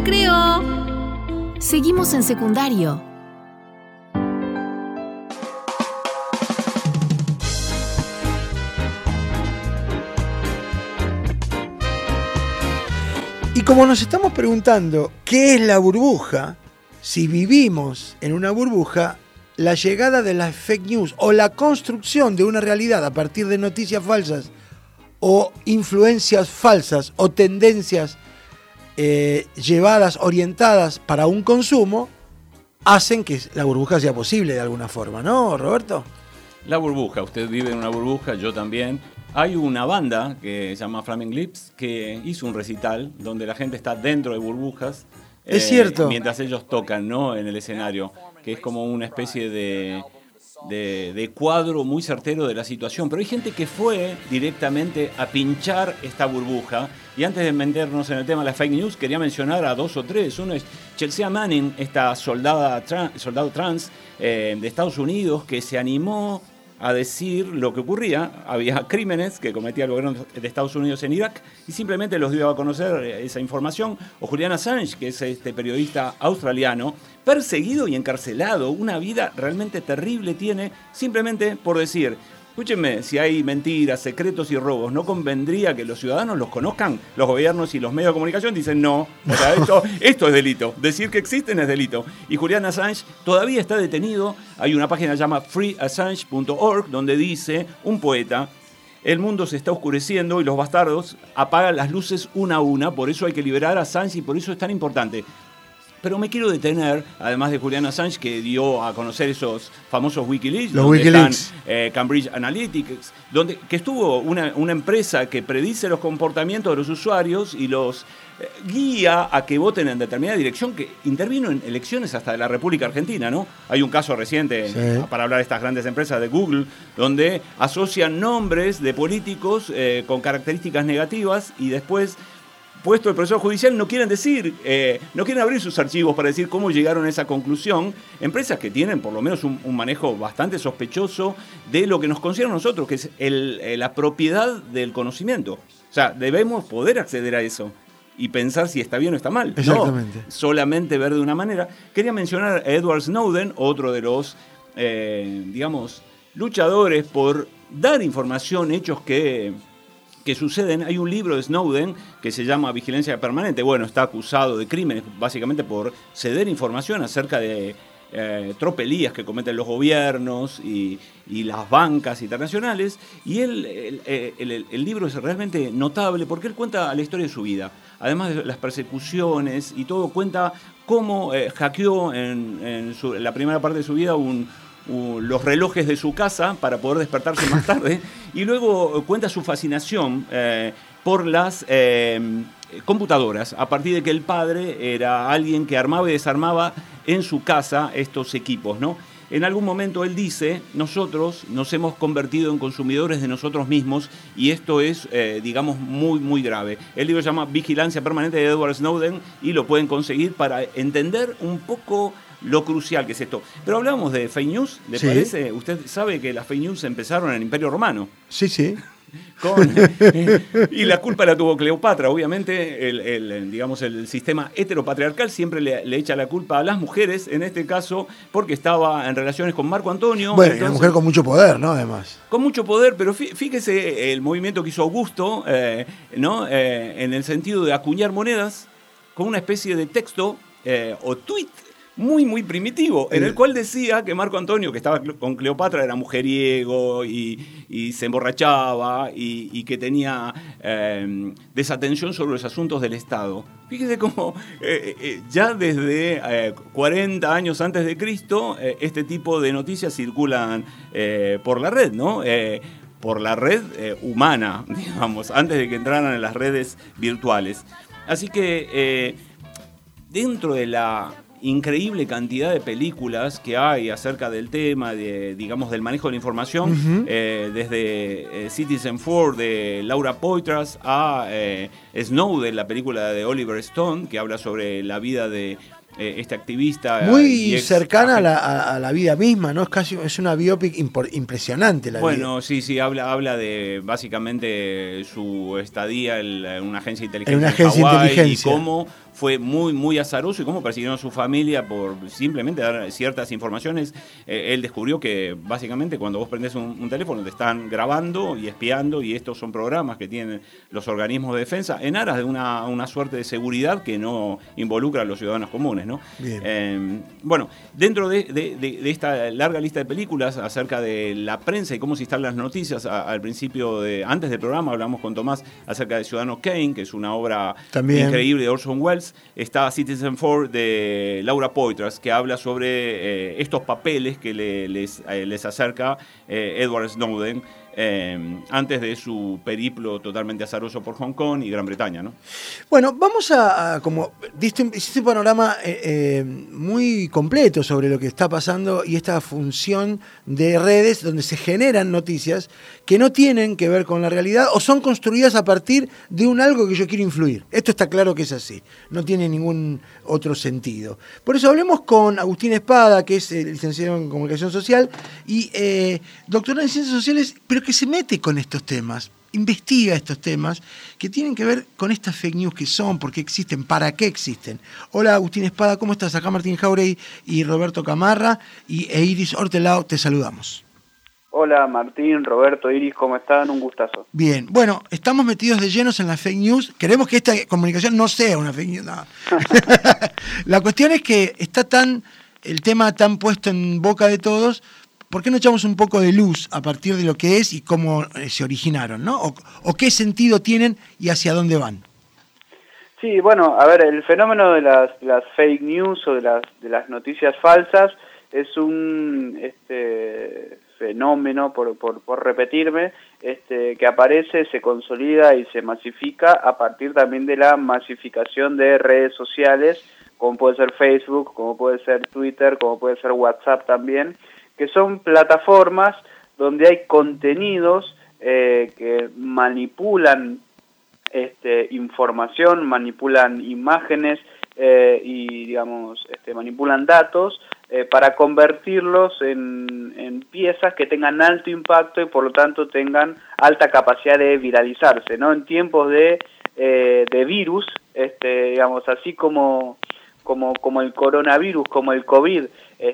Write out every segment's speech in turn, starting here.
recreo. Seguimos en secundario. Y como nos estamos preguntando qué es la burbuja, si vivimos en una burbuja, la llegada de las fake news o la construcción de una realidad a partir de noticias falsas o influencias falsas o tendencias llevadas, orientadas para un consumo, hacen que la burbuja sea posible de alguna forma, ¿no, Roberto? La burbuja, usted vive en una burbuja, yo también. Hay una banda que se llama Flaming Lips que hizo un recital donde la gente está dentro de burbujas. Es cierto. Mientras ellos tocan, ¿no?, en el escenario, que es como una especie de cuadro muy certero de la situación. Pero hay gente que fue directamente a pinchar esta burbuja. Y antes de meternos en el tema de las fake news, quería mencionar a 2 o 3. Uno es Chelsea Manning, esta soldado trans de Estados Unidos, que se animó a decir lo que ocurría. Había crímenes que cometía el gobierno de Estados Unidos en Irak y simplemente los dio a conocer esa información. O Julian Assange, que es este periodista australiano, perseguido y encarcelado, una vida realmente terrible tiene, simplemente por decir: escúchenme, si hay mentiras, secretos y robos, ¿no convendría que los ciudadanos los conozcan? Los gobiernos y los medios de comunicación dicen no. O sea, esto es delito. Decir que existen es delito. Y Julian Assange todavía está detenido. Hay una página que se llama freeassange.org donde dice un poeta: el mundo se está oscureciendo y los bastardos apagan las luces una a una, por eso hay que liberar a Assange y por eso es tan importante. Pero me quiero detener, además de Julian Assange, que dio a conocer esos famosos Wikileaks, los donde Wikileaks. Están Cambridge Analytica, que estuvo una empresa que predice los comportamientos de los usuarios y los guía a que voten en determinada dirección, que intervino en elecciones hasta de la República Argentina, ¿no? Hay un caso reciente, sí, para hablar de estas grandes empresas de Google, donde asocian nombres de políticos con características negativas y después, puesto el proceso judicial, no quieren decir, no quieren abrir sus archivos para decir cómo llegaron a esa conclusión. Empresas que tienen por lo menos un manejo bastante sospechoso de lo que nos concierne a nosotros, que es la propiedad del conocimiento. O sea, debemos poder acceder a eso y pensar si está bien o está mal. Exactamente. No solamente ver de una manera. Quería mencionar a Edward Snowden, otro de los, digamos, luchadores por dar información, hechos que suceden. Hay un libro de Snowden que se llama Vigilancia Permanente. Bueno, está acusado de crímenes básicamente por ceder información acerca de tropelías que cometen los gobiernos y las bancas internacionales. Y el libro es realmente notable porque él cuenta la historia de su vida. Además de las persecuciones y todo, cuenta cómo hackeó en la primera parte de su vida los relojes de su casa para poder despertarse más tarde, y luego cuenta su fascinación por las computadoras, a partir de que el padre era alguien que armaba y desarmaba en su casa estos equipos, ¿no? En algún momento él dice: nosotros nos hemos convertido en consumidores de nosotros mismos y esto es, digamos, muy, muy grave. El libro se llama Vigilancia Permanente de Edward Snowden y lo pueden conseguir para entender un poco lo crucial que es esto. Pero hablábamos de fake news, ¿le parece? Usted sabe que las fake news empezaron en el Imperio Romano. Sí, sí. Y la culpa la tuvo Cleopatra. Obviamente, digamos, el sistema heteropatriarcal siempre le echa la culpa a las mujeres, en este caso, porque estaba en relaciones con Marco Antonio. Bueno, una mujer con mucho poder, ¿no? Además. Con mucho poder, pero fíjese el movimiento que hizo Augusto, ¿no? En el sentido de acuñar monedas con una especie de texto o tuit muy, muy primitivo, en el cual decía que Marco Antonio, que estaba con Cleopatra, era mujeriego y se emborrachaba y que tenía desatención sobre los asuntos del Estado. Fíjese cómo ya desde 40 años antes de Cristo este tipo de noticias circulan por la red, ¿no? Por la red humana, digamos, antes de que entraran en las redes virtuales. Así que dentro de la increíble cantidad de películas que hay acerca del tema, digamos, del manejo de la información, desde Citizenfour de Laura Poitras a Snowden, la película de Oliver Stone, que habla sobre la vida de este activista. Muy cercana a la vida misma, ¿no? Es una biopic impresionante la vida. Bueno, sí, habla de básicamente su estadía en una agencia de inteligencia en una agencia de Hawái, inteligencia. y cómo fue muy azaroso y cómo persiguieron a su familia por simplemente dar ciertas informaciones. Él descubrió que básicamente cuando vos prendés un teléfono te están grabando y espiando, y estos son programas que tienen los organismos de defensa en aras de una suerte de seguridad que no involucra a los ciudadanos comunes, ¿no? Bueno, dentro de esta larga lista de películas acerca de la prensa y cómo se instalan las noticias, al principio, antes del programa hablamos con Tomás acerca de Ciudadano Kane, que es una obra también increíble de Orson Welles. Está Citizen Four de Laura Poitras, que habla sobre estos papeles que les acerca Edward Snowden antes de su periplo totalmente azaroso por Hong Kong y Gran Bretaña, ¿no? Bueno, vamos como hiciste un panorama muy completo sobre lo que está pasando y esta función de redes donde se generan noticias que no tienen que ver con la realidad o son construidas a partir de algo que yo quiero influir. Esto está claro que es así, no tiene ningún otro sentido. Por eso hablemos con Agustín Espada, que es licenciado en Comunicación Social y doctorado en Ciencias Sociales, pero que se mete con estos temas, investiga estos temas que tienen que ver con estas fake news que son, por qué existen, para qué existen. Hola Agustín Espada, ¿cómo estás? Acá Martín Jauregui y Roberto Camarra e Iris Hortelao, te saludamos. Hola Martín, Roberto, Iris, ¿cómo están? Un gustazo. Bien, bueno, estamos metidos de llenos en las fake news. Queremos que esta comunicación no sea una fake news. No. La cuestión es que está el tema tan puesto en boca de todos. ¿Por qué no echamos un poco de luz a partir de lo que es y cómo se originaron, ¿no? O qué sentido tienen y hacia dónde van. Sí, bueno, a ver, el fenómeno de las fake news o de las noticias falsas es un fenómeno, por repetirme, que aparece, se consolida y se masifica a partir también de la masificación de redes sociales, como puede ser Facebook, como puede ser Twitter, como puede ser WhatsApp también, que son plataformas donde hay contenidos que manipulan información, manipulan imágenes y, digamos, manipulan datos para convertirlos en piezas que tengan alto impacto y por lo tanto tengan alta capacidad de viralizarse, ¿no? En tiempos de virus, digamos, así como el coronavirus, como el COVID,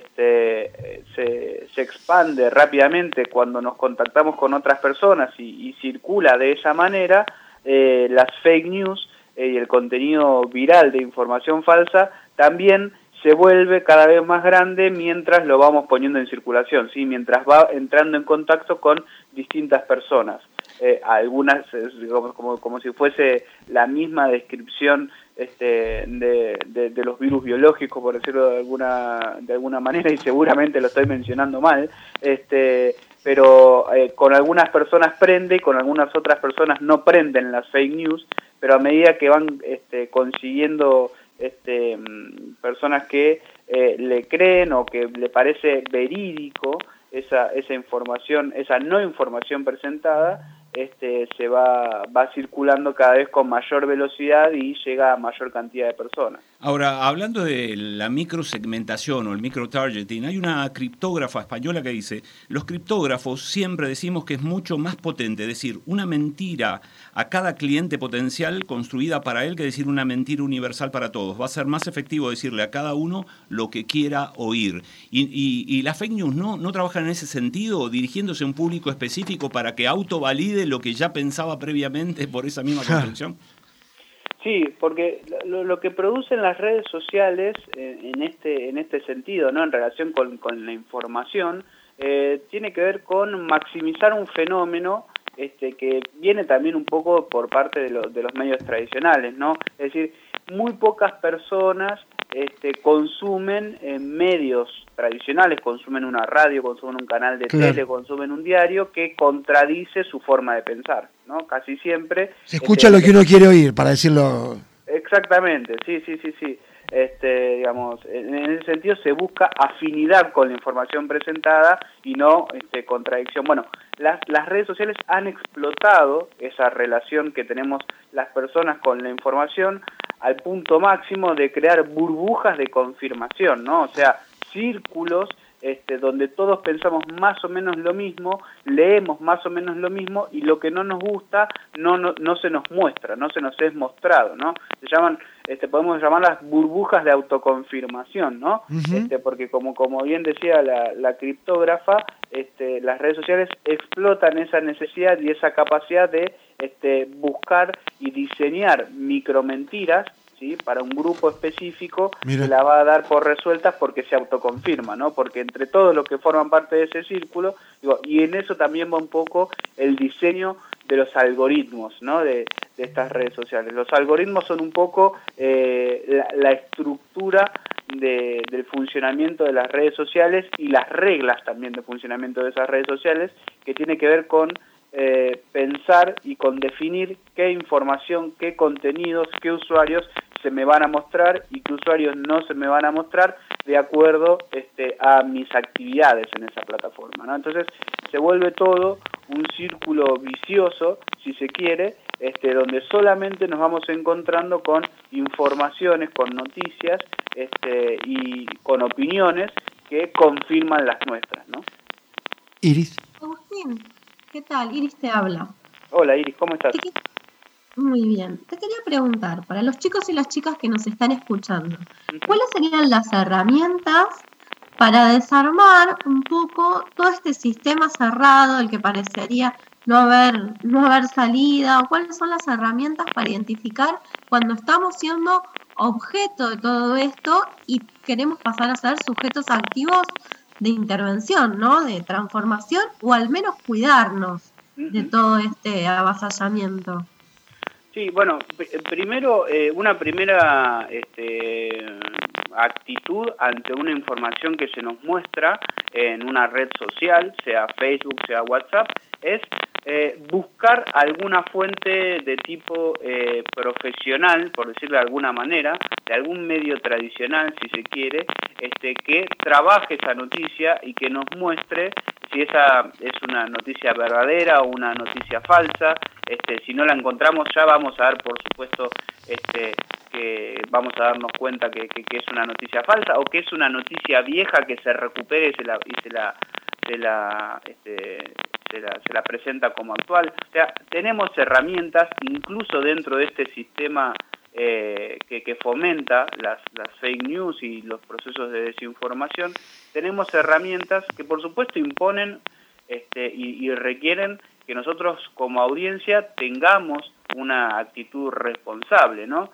se expande rápidamente cuando nos contactamos con otras personas y circula de esa manera, las fake news y el contenido viral de información falsa también se vuelve cada vez más grande mientras lo vamos poniendo en circulación, ¿sí? Mientras va entrando en contacto con distintas personas. Algunas como si fuese la misma descripción de los virus biológicos, por decirlo de alguna manera, y seguramente lo estoy mencionando mal, pero con algunas personas prende y con algunas otras personas no prenden las fake news, pero a medida que van consiguiendo personas que le creen o que le parece verídico esa información, esa no información presentada, se va circulando cada vez con mayor velocidad y llega a mayor cantidad de personas. Ahora, hablando de la microsegmentación o el microtargeting, hay una criptógrafa española que dice: los criptógrafos siempre decimos que es mucho más potente decir una mentira a cada cliente potencial construida para él que decir una mentira universal para todos. Va a ser más efectivo decirle a cada uno lo que quiera oír. Y las fake news no trabajan en ese sentido, dirigiéndose a un público específico para que autovalide lo que ya pensaba previamente por esa misma construcción. Sí, porque lo que producen las redes sociales en este sentido, ¿no? En relación con la información, tiene que ver con maximizar un fenómeno que viene también un poco por parte de los medios tradicionales, ¿no? Es decir, muy pocas personas consumen medios tradicionales, consumen una radio, consumen un canal de tele, consumen un diario que contradice su forma de pensar, ¿no? Casi siempre se escucha lo que uno quiere oír, para decirlo. Exactamente, sí. Digamos, en ese sentido se busca afinidad con la información presentada y no contradicción. Bueno, las redes sociales han explotado esa relación que tenemos las personas con la información al punto máximo de crear burbujas de confirmación, ¿no? O sea, círculos donde todos pensamos más o menos lo mismo, leemos más o menos lo mismo y lo que no nos gusta no se nos muestra, no se nos es mostrado, ¿no? Se llaman, podemos llamarlas burbujas de autoconfirmación, ¿no? Uh-huh. Porque como bien decía la criptógrafa, las redes sociales explotan esa necesidad y esa capacidad de buscar y diseñar micromentiras, ¿sí? Para un grupo específico. Mira. Que la va a dar por resueltas porque se autoconfirma, ¿no? Porque entre todos los que forman parte de ese círculo, y en eso también va un poco el diseño de los algoritmos, ¿no? De estas redes sociales. Los algoritmos son un poco la estructura del funcionamiento de las redes sociales y las reglas también de funcionamiento de esas redes sociales, que tiene que ver con pensar y con definir qué información, qué contenidos, qué usuarios se me van a mostrar y qué usuarios no se me van a mostrar de acuerdo a mis actividades en esa plataforma, ¿no? Entonces se vuelve todo un círculo vicioso, si se quiere, donde solamente nos vamos encontrando con informaciones, con noticias y con opiniones que confirman las nuestras, ¿no? Iris. Agustín, ¿qué tal? Iris te habla. Hola Iris, ¿cómo estás? Muy bien. Te quería preguntar, para los chicos y las chicas que nos están escuchando, ¿cuáles serían las herramientas para desarmar un poco todo este sistema cerrado, el que parecería no haber salida? ¿Cuáles son las herramientas para identificar cuando estamos siendo objeto de todo esto y queremos pasar a ser sujetos activos de intervención, ¿no? De transformación, o al menos cuidarnos de todo este avasallamiento? Sí, bueno, primero, una primera actitud ante una información que se nos muestra en una red social, sea Facebook, sea WhatsApp, es buscar alguna fuente de tipo profesional, por decirlo de alguna manera, de algún medio tradicional, si se quiere, que trabaje esa noticia y que nos muestre si esa es una noticia verdadera o una noticia falsa. Si no la encontramos, ya vamos a dar, por supuesto, que vamos a darnos cuenta que es una noticia falsa o que es una noticia vieja que se recupere y se la presenta como actual. O sea, tenemos herramientas, incluso dentro de este sistema que fomenta las fake news y los procesos de desinformación, tenemos herramientas que por supuesto imponen y requieren que nosotros como audiencia tengamos una actitud responsable, ¿no?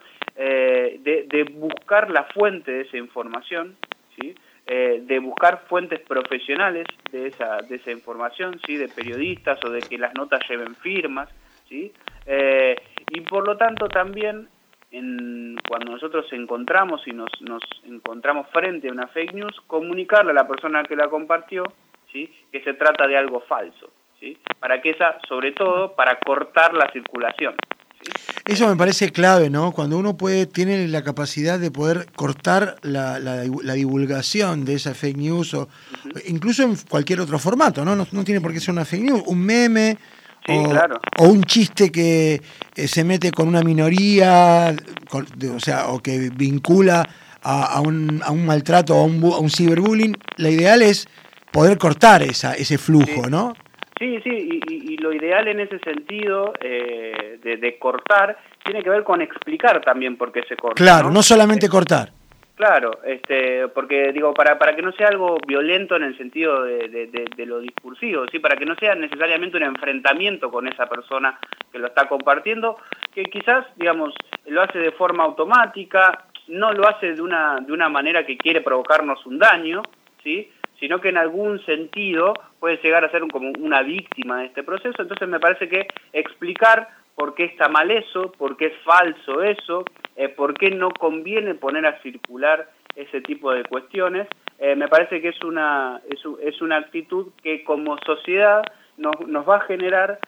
De buscar la fuente de esa información, ¿sí? De buscar fuentes profesionales de esa información, ¿sí? De periodistas o de que las notas lleven firmas, ¿sí? Y por lo tanto también cuando nosotros encontramos y nos encontramos frente a una fake news, comunicarle a la persona que la compartió, ¿sí? Que se trata de algo falso, ¿sí? Para que sobre todo, para cortar la circulación, ¿sí? Eso me parece clave, ¿no? Cuando uno tiene la capacidad de poder cortar la divulgación de esa fake news, o incluso en cualquier otro formato, ¿no? No tiene por qué ser una fake news, un meme. Sí, claro. O un chiste que se mete con una minoría, o que vincula a un maltrato o a un ciberbullying. La ideal es poder cortar ese flujo, sí. ¿No? Sí, y lo ideal en ese sentido de cortar tiene que ver con explicar también por qué se corta. Claro, no solamente cortar. Claro, porque digo, para que no sea algo violento en el sentido de lo discursivo, ¿sí? Para que no sea necesariamente un enfrentamiento con esa persona que lo está compartiendo, que quizás, digamos, lo hace de forma automática, no lo hace de una manera que quiere provocarnos un daño, ¿sí? Sino que en algún sentido puede llegar a ser como una víctima de este proceso. Entonces me parece que explicar por qué está mal eso, por qué es falso eso, por qué no conviene poner a circular ese tipo de cuestiones, me parece que es una actitud que como sociedad nos va a generar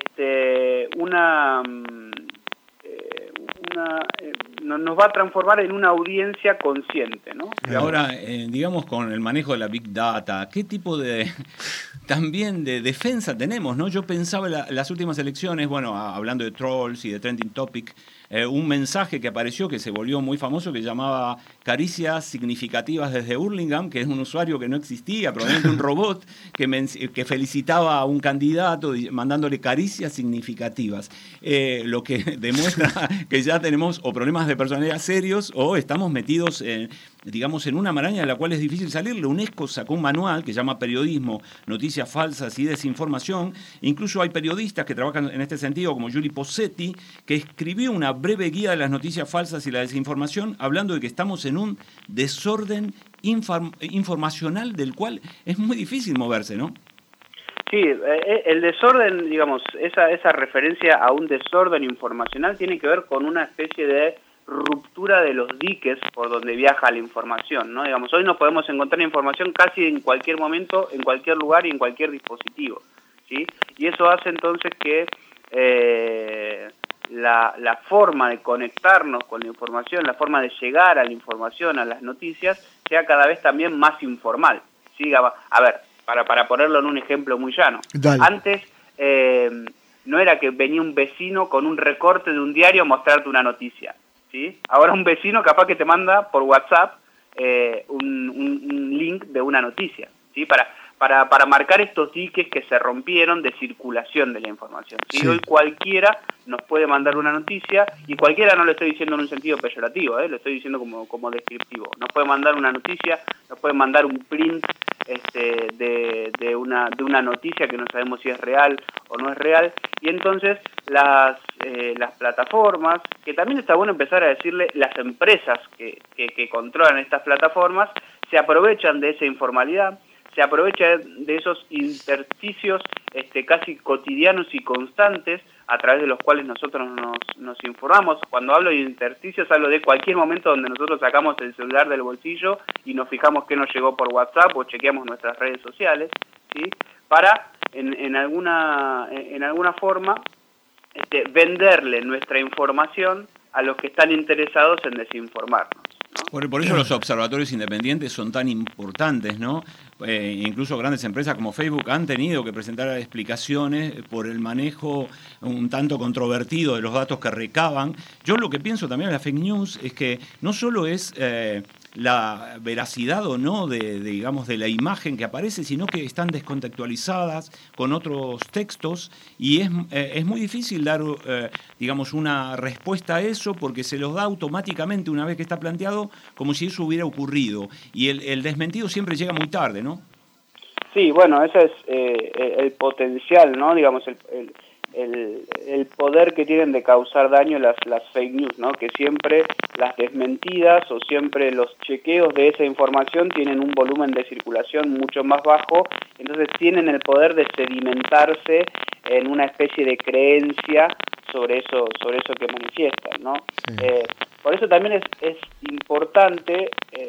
nos va a transformar en una audiencia consciente, ¿no? Y ahora, digamos, con el manejo de la Big Data, ¿qué tipo de también de defensa tenemos, ¿no? Yo pensaba en las últimas elecciones, bueno, hablando de trolls y de trending topic, un mensaje que apareció que se volvió muy famoso que llamaba caricias significativas desde Hurlingham, que es un usuario que no existía, probablemente un robot que felicitaba a un candidato mandándole caricias significativas, lo que demuestra que ya tenemos o problemas de personalidad serios o estamos metidos digamos, en una maraña de la cual es difícil salir. La UNESCO sacó un manual que se llama Periodismo, Noticias Falsas y Desinformación. Incluso hay periodistas que trabajan en este sentido, como Giulio Possetti, que escribió una breve guía de las noticias falsas y la desinformación, hablando de que estamos en un desorden informacional del cual es muy difícil moverse, ¿no? Sí, el desorden, digamos, esa referencia a un desorden informacional tiene que ver con una especie de ruptura de los diques por donde viaja la información, ¿no? Digamos, hoy nos podemos encontrar información casi en cualquier momento, en cualquier lugar y en cualquier dispositivo, ¿sí? Y eso hace entonces que la forma de conectarnos con la información, la forma de llegar a la información, a las noticias, sea cada vez también más informal, ¿sí? A ver, para ponerlo en un ejemplo muy llano. Dale. Antes no era que venía un vecino con un recorte de un diario a mostrarte una noticia, ¿sí? Ahora un vecino capaz que te manda por WhatsApp un link de una noticia, ¿sí? Para marcar estos diques que se rompieron de circulación de la información, ¿sí? Sí. Hoy cualquiera nos puede mandar una noticia, y cualquiera no lo estoy diciendo en un sentido peyorativo, lo estoy diciendo como descriptivo. Nos puede mandar una noticia, nos puede mandar un print de una noticia que no sabemos si es real o no es real, y entonces las plataformas, que también está bueno empezar a decirle, las empresas que controlan estas plataformas, se aprovechan de esa informalidad, se aprovecha de esos intersticios casi cotidianos y constantes a través de los cuales nosotros nos informamos. Cuando hablo de intersticios, hablo de cualquier momento donde nosotros sacamos el celular del bolsillo y nos fijamos qué nos llegó por WhatsApp o chequeamos nuestras redes sociales, ¿sí? Para, en alguna forma, venderle nuestra información a los que están interesados en desinformarnos, ¿no? Por eso los observatorios independientes son tan importantes, ¿no? Incluso grandes empresas como Facebook han tenido que presentar explicaciones por el manejo un tanto controvertido de los datos que recaban. Yo lo que pienso también en la fake news es que no solo es la veracidad o no digamos, de la imagen que aparece, sino que están descontextualizadas con otros textos y es muy difícil dar, digamos, una respuesta a eso porque se los da automáticamente una vez que está planteado como si eso hubiera ocurrido. Y el desmentido siempre llega muy tarde, ¿no? Sí, bueno, ese es el potencial, ¿no? Digamos, el poder que tienen de causar daño las fake news, ¿no? Que siempre las desmentidas o siempre los chequeos de esa información tienen un volumen de circulación mucho más bajo, entonces tienen el poder de sedimentarse en una especie de creencia sobre eso que manifiestan, ¿no? Sí. Por eso también es importante,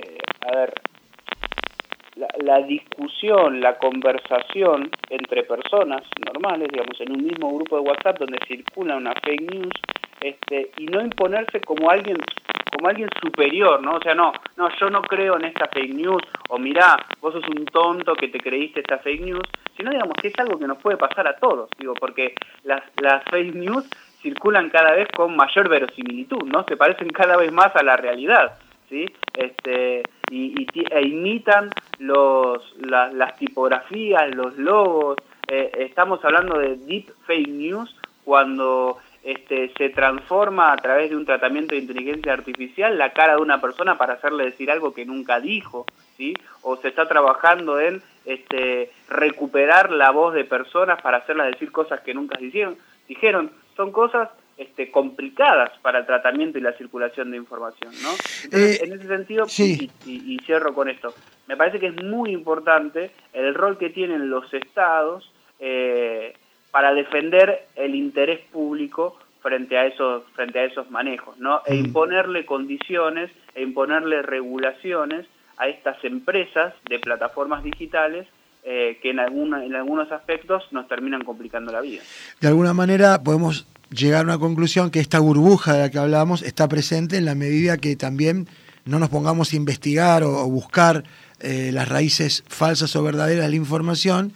la discusión, la conversación entre personas normales, digamos, en un mismo grupo de WhatsApp donde circula una fake news, y no imponerse como alguien superior, ¿no? O sea, no, yo no creo en esta fake news, o mirá, vos sos un tonto que te creíste esta fake news, sino, digamos, que es algo que nos puede pasar a todos, digo, porque las fake news circulan cada vez con mayor verosimilitud, ¿no? Se parecen cada vez más a la realidad, ¿sí? E imitan las tipografías, los logos. Estamos hablando de deep fake news cuando se transforma a través de un tratamiento de inteligencia artificial la cara de una persona para hacerle decir algo que nunca dijo, ¿sí? O se está trabajando en recuperar la voz de personas para hacerlas decir cosas que nunca dijeron. Son cosas complicadas para el tratamiento y la circulación de información, ¿no? Entonces, en ese sentido, sí. y cierro con esto, me parece que es muy importante el rol que tienen los estados para defender el interés público frente a esos manejos, ¿no? E imponerle condiciones, e imponerle regulaciones a estas empresas de plataformas digitales que en algunos aspectos nos terminan complicando la vida. De alguna manera podemos llegar a una conclusión que esta burbuja de la que hablábamos está presente en la medida que también no nos pongamos a investigar o buscar las raíces falsas o verdaderas de la información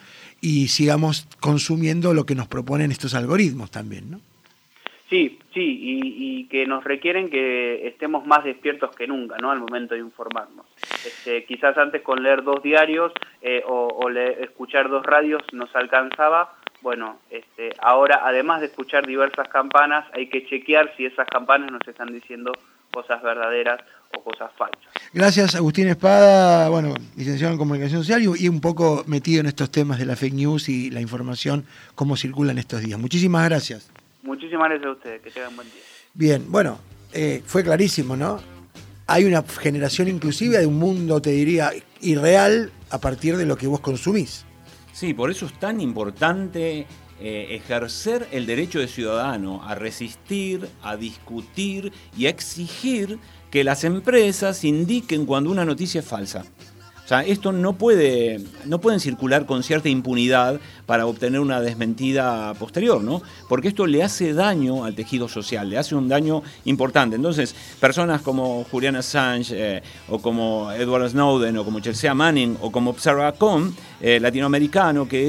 y sigamos consumiendo lo que nos proponen estos algoritmos también, ¿no? Sí, y que nos requieren que estemos más despiertos que nunca, ¿no? Al momento de informarnos. Quizás antes con leer 2 diarios o escuchar 2 radios nos alcanzaba. Bueno, ahora además de escuchar diversas campanas, hay que chequear si esas campanas nos están diciendo cosas verdaderas o cosas falsas. Gracias, Agustín Espada, licenciado en Comunicación Social y un poco metido en estos temas de la fake news y la información, cómo circula en estos días. Muchísimas gracias. Muchísimas gracias a ustedes, que tengan buen día. Bien, fue clarísimo, ¿no? Hay una generación inclusive de un mundo, te diría, irreal a partir de lo que vos consumís. Sí, por eso es tan importante ejercer el derecho de ciudadano a resistir, a discutir y a exigir que las empresas indiquen cuando una noticia es falsa. O sea, esto no pueden circular con cierta impunidad para obtener una desmentida posterior, ¿no? Porque esto le hace daño al tejido social, le hace un daño importante. Entonces, personas como Julian Assange, o como Edward Snowden, o como Chelsea Manning, o como Observer.com, latinoamericano, que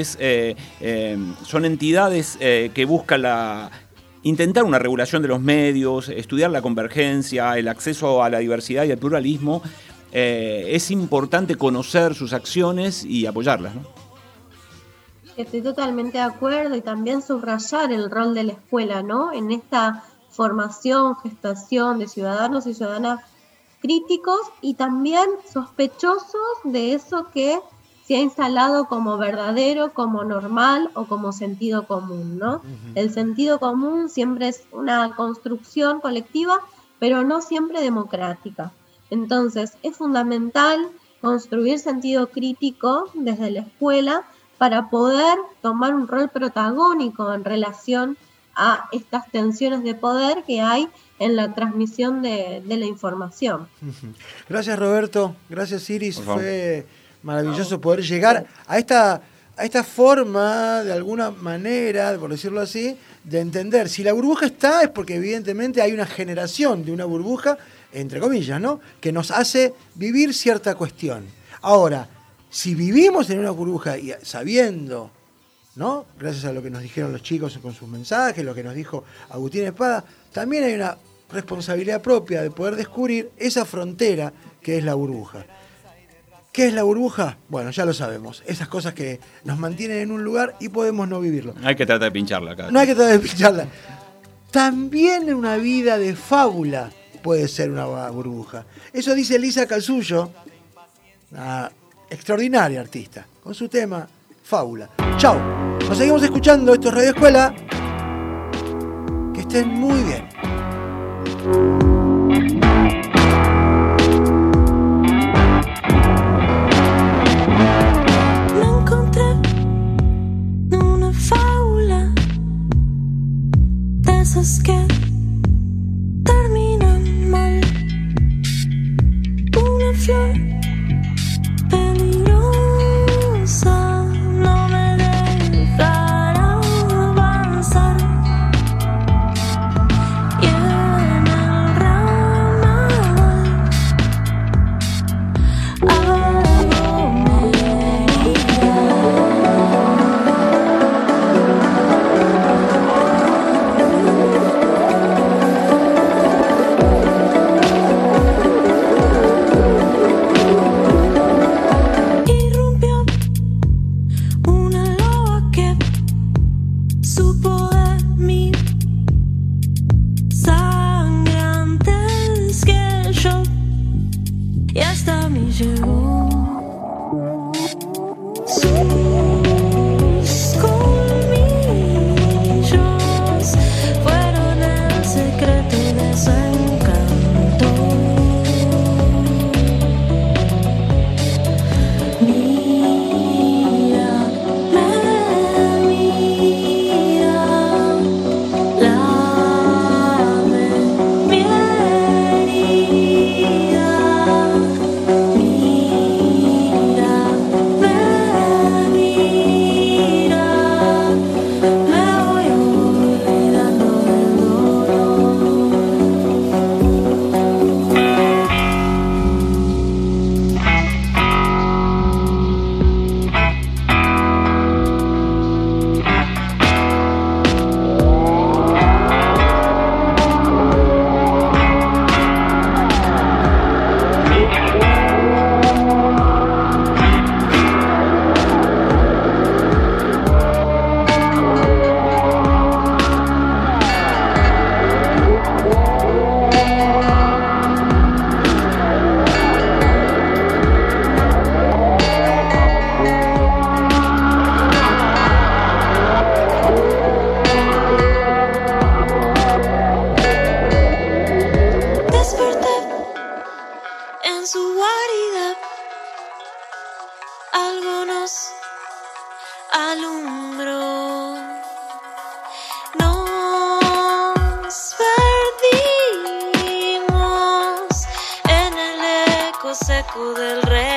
son entidades que buscan intentar una regulación de los medios, estudiar la convergencia, el acceso a la diversidad y al pluralismo. Es importante conocer sus acciones y apoyarlas, ¿no? Estoy totalmente de acuerdo, y también subrayar el rol de la escuela, ¿no? En esta formación, gestación de ciudadanos y ciudadanas críticos y también sospechosos de eso que se ha instalado como verdadero, como normal o como sentido común, ¿no? Uh-huh. El sentido común siempre es una construcción colectiva, pero no siempre democrática. Entonces, es fundamental construir sentido crítico desde la escuela para poder tomar un rol protagónico en relación a estas tensiones de poder que hay en la transmisión de la información. Gracias, Roberto. Gracias, Iris. Fue maravilloso poder llegar a esta forma, de alguna manera, por decirlo así, de entender. Si la burbuja está, es porque evidentemente hay una generación de una burbuja, entre comillas, ¿no?, que nos hace vivir cierta cuestión. Ahora, si vivimos en una burbuja y sabiendo, ¿no?, gracias a lo que nos dijeron los chicos con sus mensajes, lo que nos dijo Agustín Espada, también hay una responsabilidad propia de poder descubrir esa frontera que es la burbuja. ¿Qué es la burbuja? Bueno, ya lo sabemos. Esas cosas que nos mantienen en un lugar y podemos no vivirlo. Hay que tratar de pincharla acá. No hay que tratar de pincharla. También en una vida de fábula puede ser una burbuja. Eso dice Lisa Calzullo, una extraordinaria artista, con su tema Fábula. Chau. Nos seguimos escuchando. Esto es Radio Escuela. Que estén muy bien. Que terminan mal. Una flor peligrosa no me dejará avanzar. Y en el ramal algo me herirá. eco del rey.